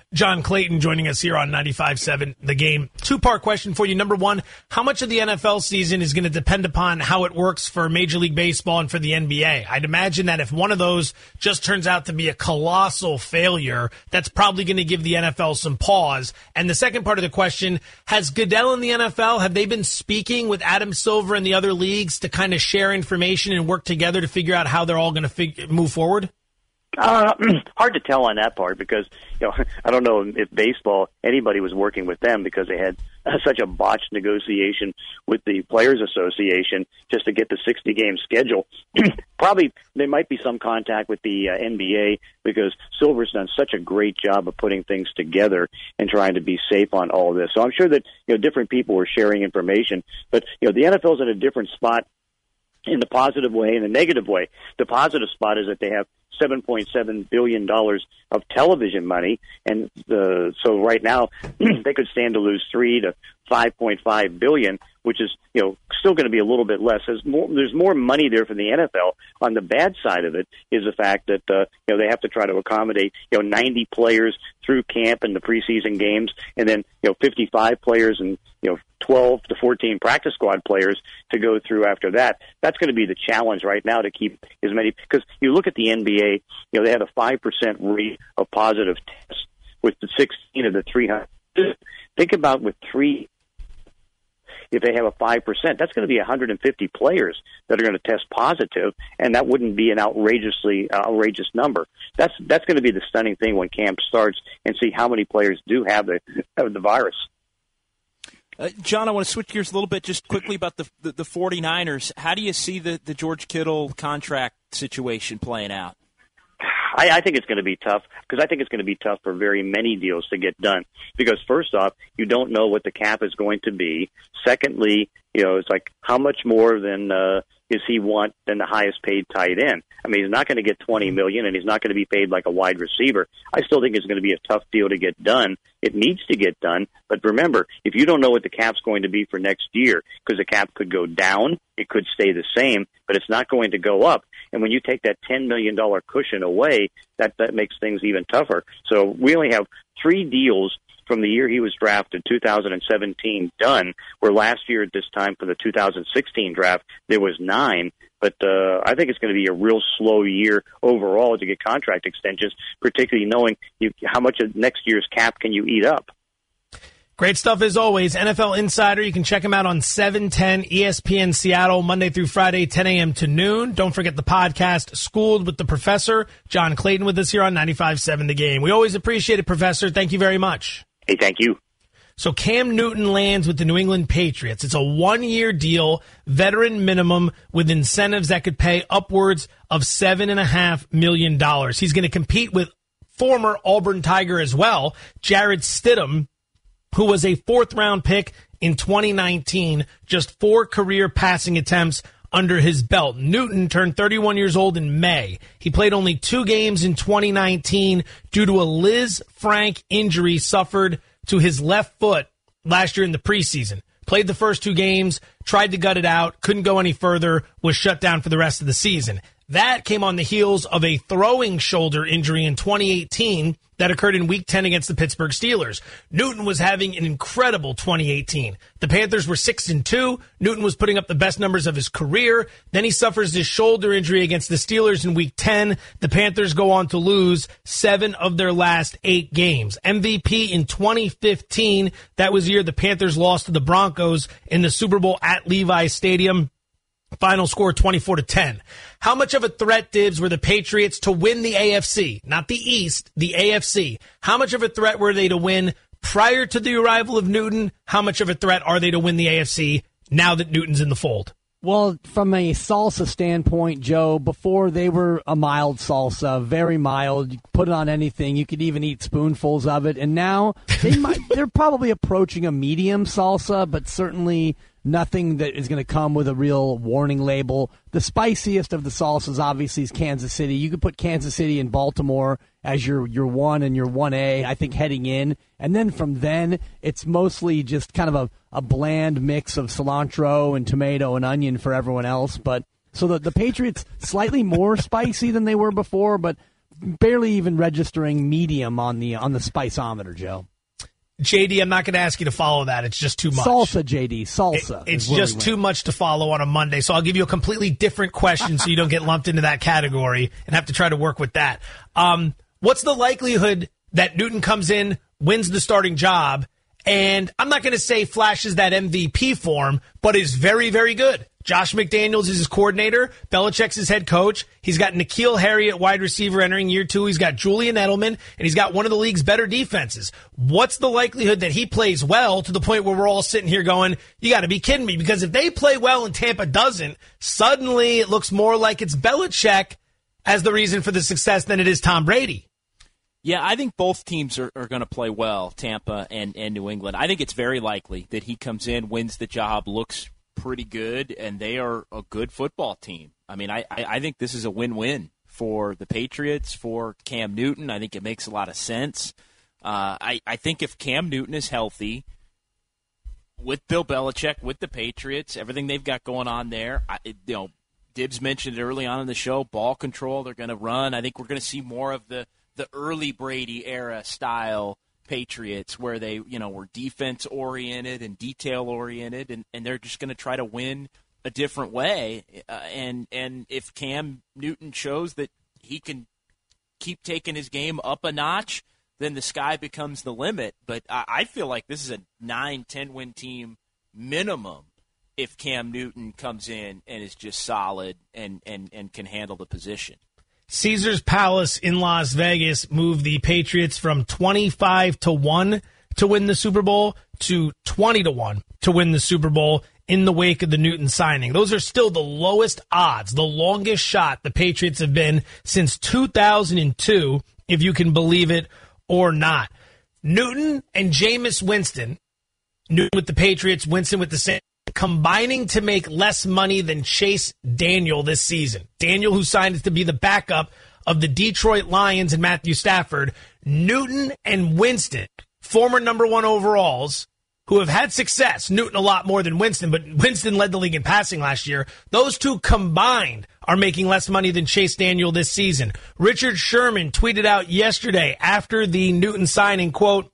John Clayton joining us here on ninety-five seven The Game. Two-part question for you. Number one, how much of the N F L season is going to depend upon how it works for Major League Baseball and for the N B A? I'd imagine that if one of those just turns out to be a colossal failure, that's probably going to give the N F L some pause. And the second part of the question, has Goodell in the N F L, have they been speaking with Adam Silver and the other leagues to kind of share information and work together to figure out how they're all going to fig- move forward? Uh, hard to tell on that part because, you know, I don't know if baseball, anybody was working with them because they had uh, such a botched negotiation with the Players Association just to get the sixty-game schedule. Probably there might be some contact with the uh, N B A because Silver's done such a great job of putting things together and trying to be safe on all of this. So I'm sure that, you know, different people were sharing information. But, you know, the N F L's in a different spot in the positive way and the negative way. The positive spot is that they have seven point seven billion dollars of television money, and uh, so right now they could stand to lose three to five point five billion dollars, which is, you know, still going to be a little bit less. There's more, there's more money there for the N F L. On the bad side of it is the fact that uh, you know, they have to try to accommodate, you know, ninety players through camp and the preseason games, and then, you know, fifty-five players and, you know, twelve to fourteen practice squad players to go through after that. That's going to be the challenge right now to keep as many, because you look at the N B A, you know, they had a five percent rate of positive tests with the sixteen of the three hundred. Think about with three, if they have a five percent, that's going to be one hundred fifty players that are going to test positive, and that wouldn't be an outrageously uh, outrageous number. That's that's going to be the stunning thing when camp starts and see how many players do have the have the virus. Uh, John, I want to switch gears a little bit just quickly about the, the, the 49ers. How do you see the, the George Kittle contract situation playing out? I, I think it's going to be tough because I think it's going to be tough for very many deals to get done because, first off, you don't know what the cap is going to be. Secondly, you know, it's like how much more than uh, does he want than the highest paid tight end? I mean, he's not going to get twenty million dollars, and he's not going to be paid like a wide receiver. I still think it's going to be a tough deal to get done. It needs to get done. But remember, if you don't know what the cap's going to be for next year, because the cap could go down, it could stay the same, but it's not going to go up. And when you take that ten million dollars cushion away, that, that makes things even tougher. So we only have three deals from the year he was drafted, two thousand seventeen, done, where last year at this time for the two thousand sixteen draft, there was nine. But uh, I think it's going to be a real slow year overall to get contract extensions, particularly knowing you, how much of next year's cap can you eat up. Great stuff as always. N F L Insider, you can check him out on seven ten E S P N Seattle, Monday through Friday, ten a.m. to noon. Don't forget the podcast, Schooled with the Professor. John Clayton with us here on ninety-five seven The Game. We always appreciate it, Professor. Thank you very much. Hey, thank you. So Cam Newton lands with the New England Patriots. It's a one-year deal, veteran minimum, with incentives that could pay upwards of seven point five million dollars. He's going to compete with former Auburn Tiger as well, Jarrett Stidham, who was a fourth-round pick in twenty nineteen, just four career passing attempts under his belt. Newton turned thirty-one years old in May. He played only two games in twenty nineteen due to a Liz Frank injury suffered to his left foot last year in the preseason. Played the first two games, tried to gut it out, couldn't go any further, was shut down for the rest of the season. That came on the heels of a throwing shoulder injury in twenty eighteen that occurred in Week ten against the Pittsburgh Steelers. Newton was having an incredible twenty eighteen. The Panthers were six and two. Newton was putting up the best numbers of his career. Then he suffers this shoulder injury against the Steelers in Week ten. The Panthers go on to lose seven of their last eight games. M V P in twenty fifteen. That was the year the Panthers lost to the Broncos in the Super Bowl at Levi's Stadium. Final score twenty-four to ten. How much of a threat, Dibs, were the Patriots to win the A F C? Not the East, the A F C. How much of a threat were they to win prior to the arrival of Newton? How much of a threat are they to win the A F C now that Newton's in the fold? Well, from a salsa standpoint, Joe, before they were a mild salsa, very mild. You could put it on anything. You could even eat spoonfuls of it. And now they might, they're probably approaching a medium salsa, but certainly nothing that is going to come with a real warning label. The spiciest of the salsas, obviously, is Kansas City. You could put Kansas City and Baltimore as your, your one and your one A, I think, heading in. And then from then, it's mostly just kind of a, a bland mix of cilantro and tomato and onion for everyone else. But so the, the Patriots, slightly more spicy than they were before, but barely even registering medium on the on the spiceometer, Joe. J D, I'm not going to ask you to follow that. It's just too much. Salsa, J D, salsa. It, it's just too much to follow on a Monday, so I'll give you a completely different question so you don't get lumped into that category and have to try to work with that. Um, what's the likelihood that Newton comes in, wins the starting job, and I'm not going to say flashes that M V P form, but is very, very good? Josh McDaniels is his coordinator. Belichick's his head coach. He's got N'Keal Harry at wide receiver entering year two. He's got Julian Edelman, and he's got one of the league's better defenses. What's the likelihood that he plays well to the point where we're all sitting here going, you got to be kidding me? Because if they play well and Tampa doesn't, suddenly it looks more like it's Belichick as the reason for the success than it is Tom Brady. Yeah, I think both teams are, are going to play well, Tampa and, and New England. I think it's very likely that he comes in, wins the job, looks pretty good, and they are a good football team. I mean, I, I, I think this is a win-win for the Patriots, for Cam Newton. I think it makes a lot of sense. Uh, I, I think if Cam Newton is healthy, with Bill Belichick, with the Patriots, everything they've got going on there, I, you know, Dibbs mentioned it early on in the show, ball control, they're going to run. I think we're going to see more of the, the early Brady era style Patriots where they, you know, were defense-oriented and detail-oriented, and, and they're just going to try to win a different way. Uh, and and if Cam Newton shows that he can keep taking his game up a notch, then the sky becomes the limit. But I, I feel like this is a nine, ten-win team minimum if Cam Newton comes in and is just solid and, and, and can handle the position. Caesars Palace in Las Vegas moved the Patriots from twenty-five to one to win the Super Bowl to twenty to one to win the Super Bowl in the wake of the Newton signing. Those are still the lowest odds, the longest shot the Patriots have been since two thousand two, if you can believe it or not. Newton and Jameis Winston, Newton with the Patriots, Winston with the Saints, combining to make less money than Chase Daniel this season. Daniel, who signed to be the backup of the Detroit Lions and Matthew Stafford. Newton and Winston, former number one overalls, who have had success. Newton a lot more than Winston, but Winston led the league in passing last year. Those two combined are making less money than Chase Daniel this season. Richard Sherman tweeted out yesterday after the Newton signing, quote,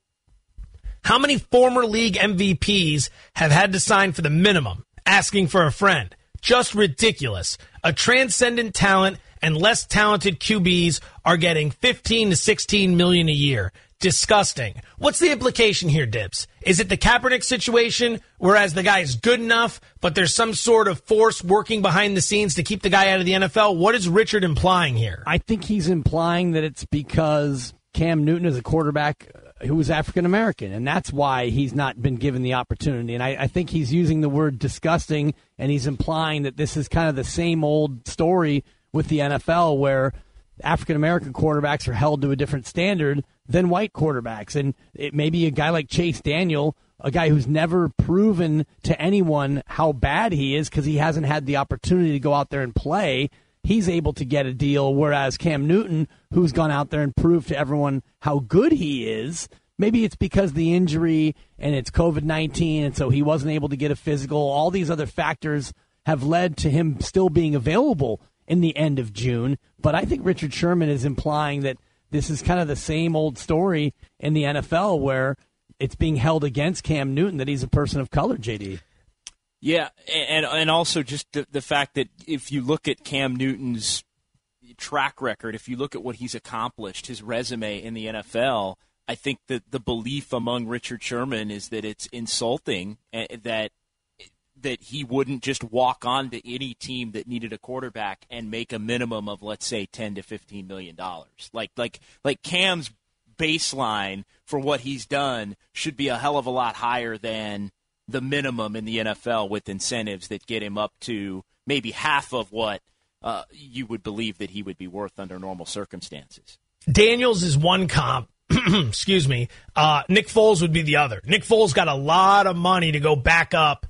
"How many former league M V Ps have had to sign for the minimum, asking for a friend? Just ridiculous. A transcendent talent and less talented Q Bs are getting fifteen to sixteen million a year. Disgusting." What's the implication here, Dibbs? Is it the Kaepernick situation, whereas the guy is good enough, but there's some sort of force working behind the scenes to keep the guy out of the N F L? What is Richard implying here? I think he's implying that it's because Cam Newton is a quarterback who was African-American, and that's why he's not been given the opportunity. And I, I think he's using the word disgusting, and he's implying that this is kind of the same old story with the N F L where African-American quarterbacks are held to a different standard than white quarterbacks. And it may be a guy like Chase Daniel, a guy who's never proven to anyone how bad he is because he hasn't had the opportunity to go out there and play. He's able to get a deal, whereas Cam Newton, who's gone out there and proved to everyone how good he is, maybe it's because the injury and it's covid nineteen, and so he wasn't able to get a physical. All these other factors have led to him still being available in the end of June. But I think Richard Sherman is implying that this is kind of the same old story in the N F L where it's being held against Cam Newton that he's a person of color, J D. Yeah, and and also just the, the fact that if you look at Cam Newton's track record, if you look at what he's accomplished, his resume in the N F L, I think that the belief among Richard Sherman is that it's insulting that that he wouldn't just walk on to any team that needed a quarterback and make a minimum of, let's say, ten to fifteen million dollars. Like like like Cam's baseline for what he's done should be a hell of a lot higher than the minimum in the N F L with incentives that get him up to maybe half of what uh, you would believe that he would be worth under normal circumstances. Daniels is one comp. Excuse me. Uh, Nick Foles would be the other. Nick Foles got a lot of money to go back up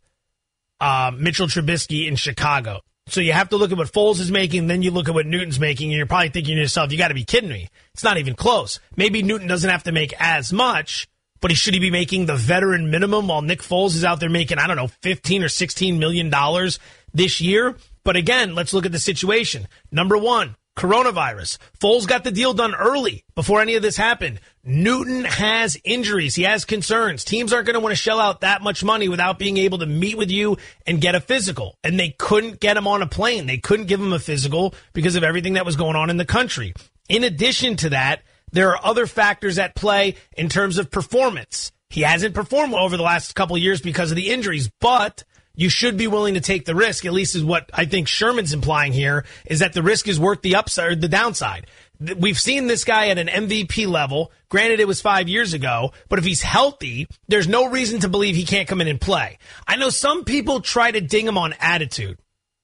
uh, Mitchell Trubisky in Chicago. So you have to look at what Foles is making, then you look at what Newton's making, and you're probably thinking to yourself, you got to be kidding me. It's not even close. Maybe Newton doesn't have to make as much, but he should he be making the veteran minimum while Nick Foles is out there making, I don't know, fifteen or sixteen million dollars this year? But again, let's look at the situation. Number one, Coronavirus. Foles got the deal done early before any of this happened. Newton has injuries. He has concerns. Teams aren't going to want to shell out that much money without being able to meet with you and get a physical. And they couldn't get him on a plane. They couldn't give him a physical because of everything that was going on in the country. In addition to that, there are other factors at play in terms of performance. He hasn't performed well over the last couple of years because of the injuries, but you should be willing to take the risk, at least is what I think Sherman's implying here, is that the risk is worth the upside or the downside. We've seen this guy at an M V P level. Granted, it was five years ago, but if he's healthy, there's no reason to believe he can't come in and play. I know some people try to ding him on attitude.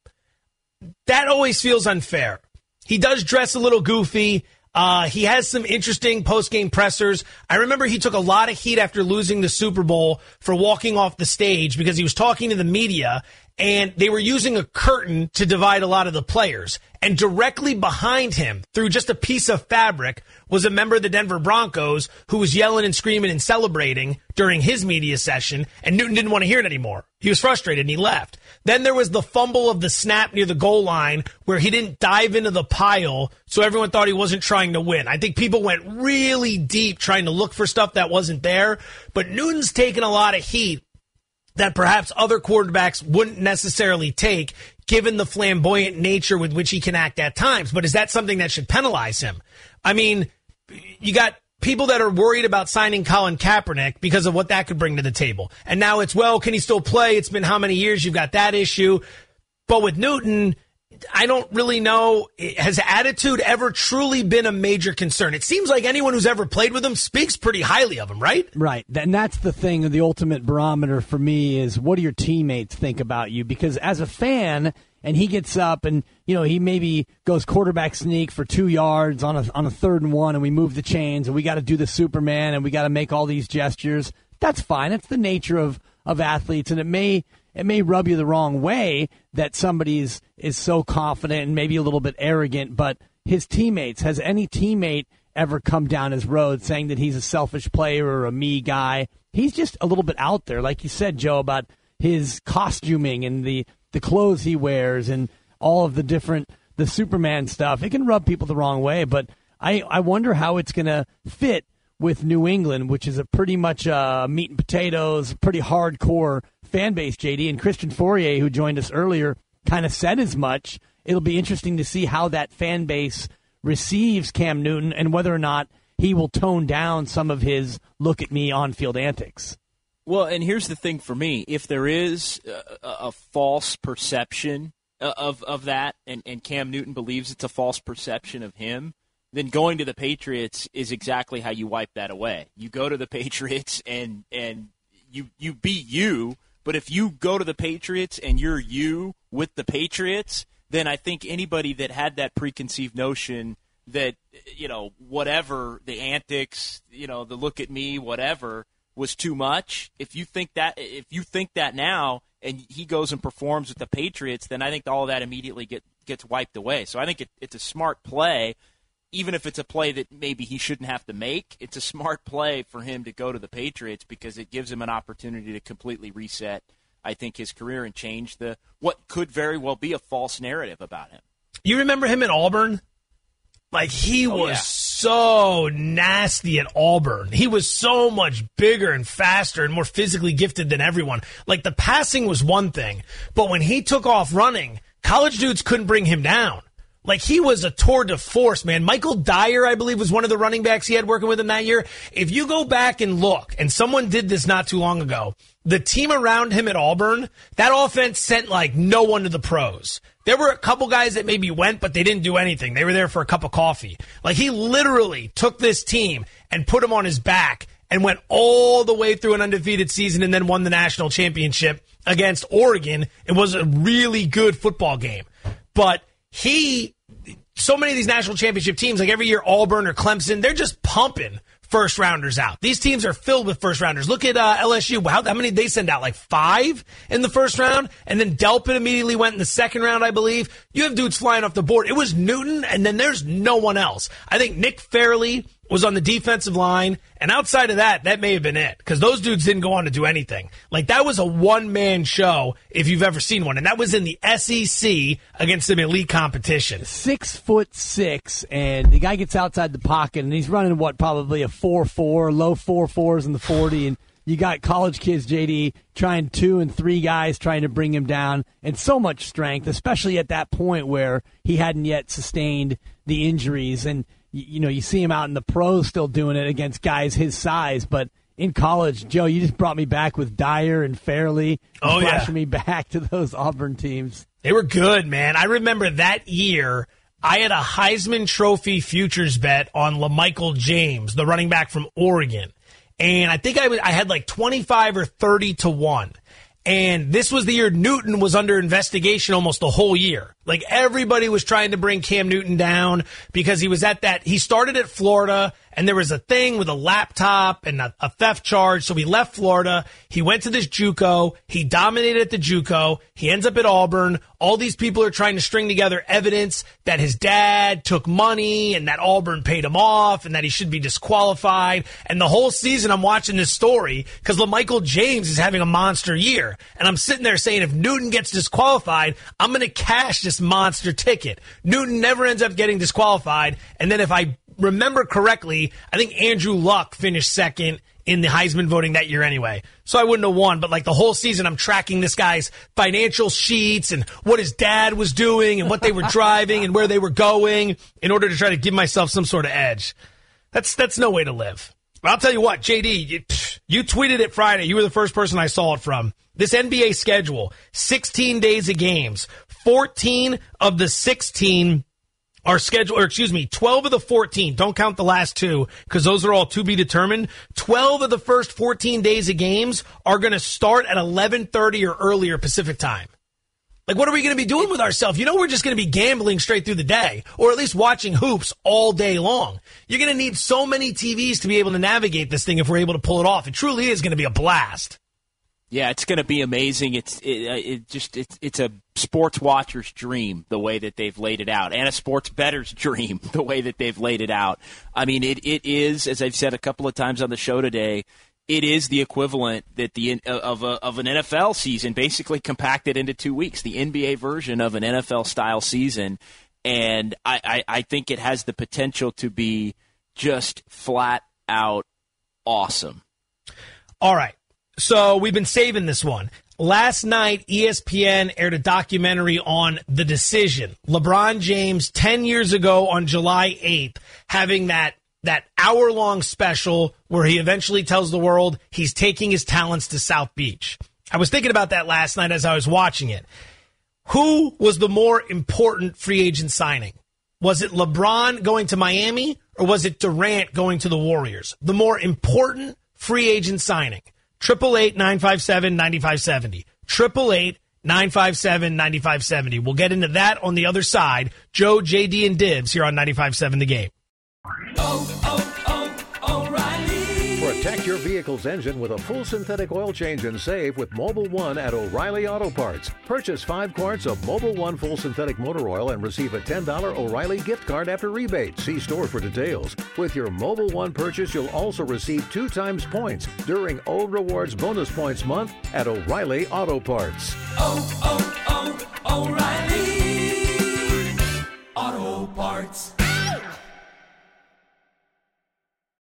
That always feels unfair. He does dress a little goofy. Uh, he has some interesting post-game pressers. I remember he took a lot of heat after losing the Super Bowl for walking off the stage because he was talking to the media, and they were using a curtain to divide a lot of the players. And directly behind him, through just a piece of fabric, was a member of the Denver Broncos who was yelling and screaming and celebrating during his media session, and Newton didn't want to hear it anymore. He was frustrated, and he left. Then there was the fumble of the snap near the goal line where he didn't dive into the pile, so everyone thought he wasn't trying to win. I think people went really deep trying to look for stuff that wasn't there, but Newton's taken a lot of heat that perhaps other quarterbacks wouldn't necessarily take, given the flamboyant nature with which he can act at times. But is that something that should penalize him? I mean, you got people that are worried about signing Colin Kaepernick because of what that could bring to the table. And now it's, well, can he still play? It's been how many years? You've got that issue. But with Newton, I don't really know. Has attitude ever truly been a major concern? It seems like anyone who's ever played with him speaks pretty highly of him, right? Right. And that's the thing, the ultimate barometer for me is, what do your teammates think about you? Because as a fan, and he gets up and, you know, he maybe goes quarterback sneak for two yards on a, on a third and one, and we move the chains, and we got to do the Superman, and we got to make all these gestures. That's fine. That's the nature of, of athletes, and it may it may rub you the wrong way that somebody is, is so confident and maybe a little bit arrogant, but his teammates, has any teammate ever come down his road saying that he's a selfish player or a me guy? He's just a little bit out there, like you said, Joe, about his costuming and the, the clothes he wears and all of the different, the Superman stuff. It can rub people the wrong way, but I, I wonder how it's going to fit with New England, which is a pretty much uh, meat and potatoes, pretty hardcore fan base, J D. And Christian Fourier, who joined us earlier, kind of said as much. It'll be interesting to see how that fan base receives Cam Newton and whether or not he will tone down some of his look-at-me on-field antics. Well, and here's the thing for me. If there is a, a false perception of, of that, and, and Cam Newton believes it's a false perception of him, then going to the Patriots is exactly how you wipe that away. You go to the Patriots and and you you be you, but if you go to the Patriots and you're you with the Patriots, then I think anybody that had that preconceived notion that, you know, whatever, the antics, you know, the look at me, whatever, was too much, if you think that if you think that now and he goes and performs with the Patriots, then I think all of that immediately get, gets wiped away. So I think it, it's a smart play. Even if it's a play that maybe he shouldn't have to make, it's a smart play for him to go to the Patriots because it gives him an opportunity to completely reset, I think, his career and change the what could very well be a false narrative about him. You remember him at Auburn? Like, he oh, was yeah. so nasty at Auburn. He was so much bigger and faster and more physically gifted than everyone. Like, the passing was one thing, but when he took off running, college dudes couldn't bring him down. Like, he was a tour de force, man. Michael Dyer, I believe, was one of the running backs he had working with him that year. If you go back and look, and someone did this not too long ago, the team around him at Auburn, that offense sent, like, no one to the pros. There were a couple guys that maybe went, but they didn't do anything. They were there for a cup of coffee. Like, he literally took this team and put them on his back and went all the way through an undefeated season and then won the national championship against Oregon. It was a really good football game. But he, so many of these national championship teams, like every year Auburn or Clemson, they're just pumping first rounders out. These teams are filled with first rounders. Look at uh, L S U. How, how many did they send out? Like five in the first round? And then Delpit immediately went in the second round, I believe. You have dudes flying off the board. It was Newton, and then there's no one else. I think Nick Fairley was on the defensive line, and outside of that, that may have been it, because those dudes didn't go on to do anything. Like, that was a one-man show, if you've ever seen one, and that was in the S E C against some elite competition. Six foot six, and the guy gets outside the pocket, and he's running, what, probably a four four, low four fours in the forty, and you got college kids, J D, trying two and three guys trying to bring him down, and so much strength, especially at that point where he hadn't yet sustained the injuries, and you know, you see him out in the pros still doing it against guys his size, but in college, Joe, you just brought me back with Dyer and Fairley. Oh, yeah. Flashing me back to those Auburn teams. They were good, man. I remember that year, I had a Heisman Trophy futures bet on LaMichael James, the running back from Oregon. And I think I, was, I had like twenty-five or thirty to one. And this was the year Newton was under investigation almost the whole year. Like, everybody was trying to bring Cam Newton down because he was at that. He started at Florida, and there was a thing with a laptop and a, a theft charge. So he left Florida. He went to this JUCO. He dominated at the JUCO. He ends up at Auburn. All these people are trying to string together evidence that his dad took money and that Auburn paid him off and that he should be disqualified. And the whole season I'm watching this story because LaMichael James is having a monster year. And I'm sitting there saying, if Newton gets disqualified, I'm going to cash this monster ticket. Newton never ends up getting disqualified. And then if I remember correctly, I think Andrew Luck finished second in the Heisman voting that year anyway. So I wouldn't have won, but like the whole season I'm tracking this guy's financial sheets and what his dad was doing and what they were driving and where they were going in order to try to give myself some sort of edge. That's that's no way to live. But I'll tell you what, J D, you, you tweeted it Friday. You were the first person I saw it from. This N B A schedule, sixteen days of games. fourteen of the sixteen are scheduled, or excuse me, twelve of the fourteen, don't count the last two, because those are all to be determined. twelve of the first fourteen days of games are going to start at eleven thirty or earlier Pacific time. Like, what are we going to be doing with ourselves? You know, we're just going to be gambling straight through the day, or at least watching hoops all day long. You're going to need so many T Vs to be able to navigate this thing if we're able to pull it off. It truly is going to be a blast. Yeah, it's going to be amazing. It's it, it just it's it's a sports watcher's dream the way that they've laid it out, and a sports bettor's dream the way that they've laid it out. I mean, it it is, as I've said a couple of times on the show today, it is the equivalent that the of a, of an N F L season, basically compacted into two weeks, the N B A version of an N F L style season, and I, I, I think it has the potential to be just flat out awesome. All right. So we've been saving this one. Last night, E S P N aired a documentary on The Decision. LeBron James, ten years ago on July eighth, having that, that hour-long special where he eventually tells the world he's taking his talents to South Beach. I was thinking about that last night as I was watching it. Who was the more important free agent signing? Was it LeBron going to Miami, or was it Durant going to the Warriors? The more important free agent signing. Triple eight nine five seven nine five seven zero. Triple eight nine five seven nine five seven zero. We'll get into that on the other side. Joe, J D, and Dibs here on ninety-five seven The Game. Oh, oh, oh, O'Reilly. Protect your vehicle's engine with a full synthetic oil change and save with Mobil one at O'Reilly Auto Parts. Purchase five quarts of Mobil one full synthetic motor oil and receive a ten dollars O'Reilly gift card after rebate. See store for details. With your Mobil one purchase, you'll also receive two times points during O Rewards Bonus Points Month at O'Reilly Auto Parts. Oh, oh, oh, O'Reilly Auto Parts.